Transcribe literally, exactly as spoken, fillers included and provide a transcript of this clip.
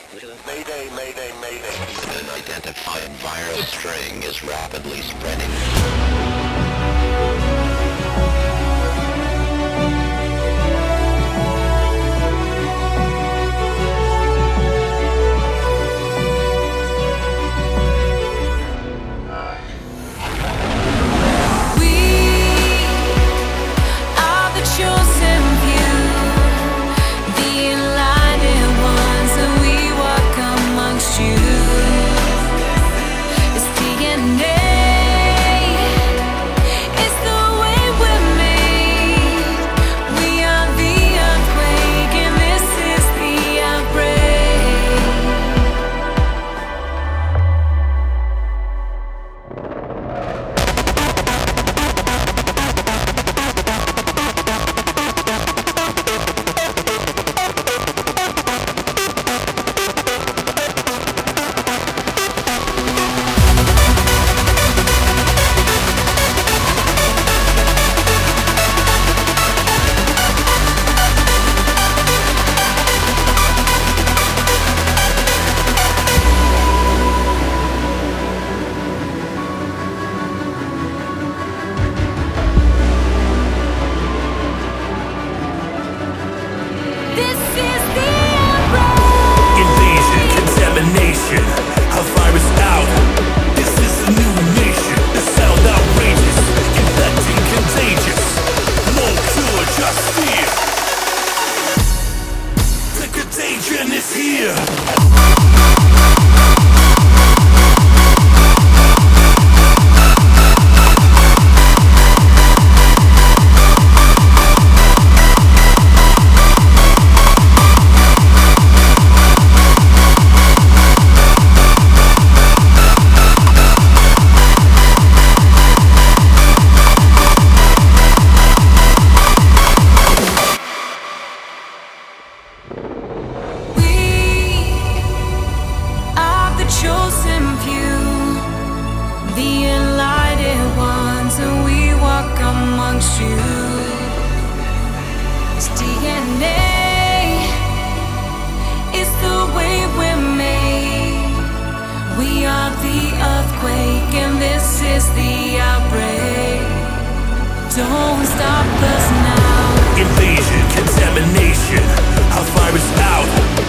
Mayday, mayday, mayday. An unidentified viral string is rapidly spreading. A virus out. This is a new nation. The sound outrageous, infecting, contagious. No cure, just fear. The contagion is here. Chosen few, the enlightened ones, and we walk amongst you. It's D N A, it's the way we're made. We are the earthquake, and this is the outbreak. Don't stop us now. Invasion, contamination, a virus out.